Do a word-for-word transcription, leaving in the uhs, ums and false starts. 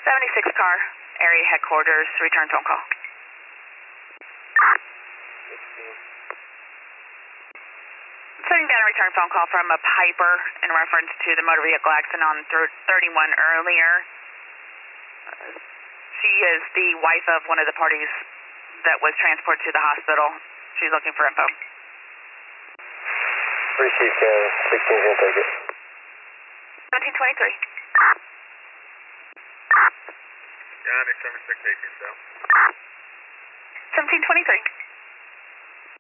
seventy-six car, area headquarters, return phone call. Sending down a return phone call from a Piper in reference to the motor vehicle accident on thirty-one earlier. Uh, she is the wife of one of the parties that was transported to the hospital. She's looking for info. Receive Canada, sixteen can take it. seventeen twenty-three. Johnny, seven six eighteen, so. seventeen twenty-three.